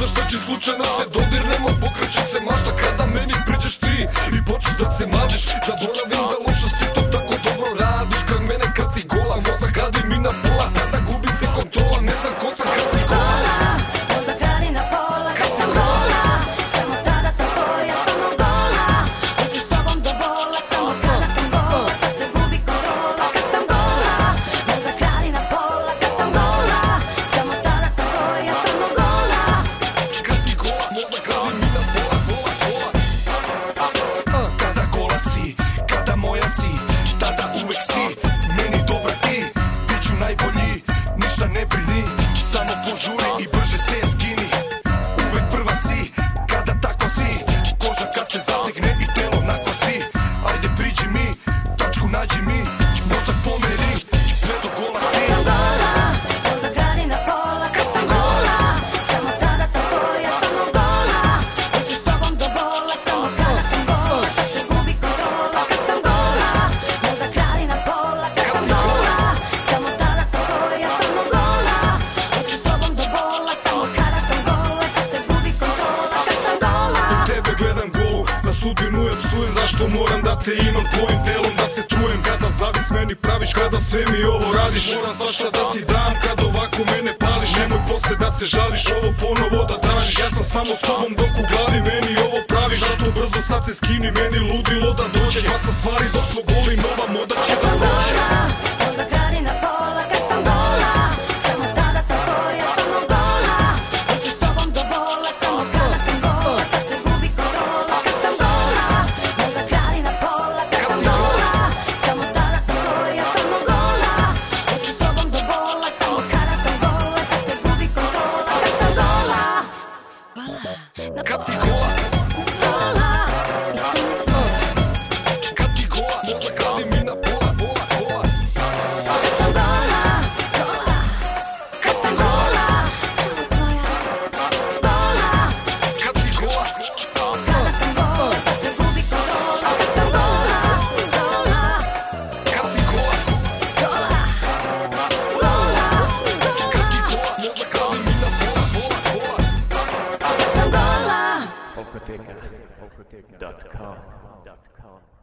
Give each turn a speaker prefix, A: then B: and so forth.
A: znaš šta će slučajno se dodirnemo. Pokreće se mašta kada meni priđeš ti i počeš da se maziš. Zaboravim da loša si to tako dobro radiš. Kad mene kad si gola, mozak radi mi na pola. Kada gubi se kontrola, ne znam ko sam kad si gola.
B: Mozak radi na pola kad sam gola. Samo tada sam to, ja samo gola. Hoću s tobom do bola, samo kada sam gola. Kad se gubi kontrola, kad sam gola. Mozak radi na pola kad sam gola. Samo tada sam to, ja samo gola.
A: Kad si gola, mozak radi mi na pola, pola, pola.
C: Kada gola si, kada moja si, tada uvek si meni dobra ti. Biću najbolji, ništa ne brini, samo požuri i brže se skini. Uvek prva si, kada tako si, koža kad se zategne i telo na kosi. Ajde priđi mi, tačku nađi mi, mozak pomeri, sve do gola si.
B: Kad sam gola, mozak radi na pola kad sam gola. Samo tada sam to, ja samo gola. Hoću s tobom do bola, samo kada sam gola. Kad se gubi kontrola, kad sam gola. Mozak radi na pola kad sam gola. Samo tada sam to, ja samo gola. Hoću s tobom do bola, samo kada sam gola. Kad se gubi kontrola, kad sam gola.
C: Tebe gledam golu, na sudbinu je psujem. Zašto moram da te imam, tvojim telom da se trujem. Kada zavist meni praviš, kada sve mi ovo radiš. Moram svašta da ti dam, kad ovako mene pališ. Nemoj posle da se žališ, ovo ponovo da tražiš. Ja sam samo s tobom dok u glavi meni ovo praviš. Zato brzo sad se skini, meni ludilo da dođe. Baca stvari dok smo goli, nova moda će da prođe.
B: Mozak radi na pola kad sam gola. Samo tada sam to, ja samo gola. Hoću s tobom do bola, samo kada sam gola. Kad se gubi kontrola, kad sam gola. Mozak radi na pola kad sam gola. Samo tada sam to, ja samo gola. Hoću s tobom do bola, samo kada sam gola. Kad se gubi kontrola, kad sam gola.
A: Kad si gola,
B: Gola i samo tvoja.
A: kad si gola, mozak radi mi na pola, pola, pola.
B: Kad sam gola, gola. Kad sam gola, samo tvoja. Gola.
A: Kad si gola,
B: Kada sam gola, kad se gubi kontrola, kad sam gola, gola,
A: kad si gola,
B: gola, gola,
A: kad si gola, mozak radi mi na pola, pola, pola.
B: kad sam gola.
D: Okoteka.com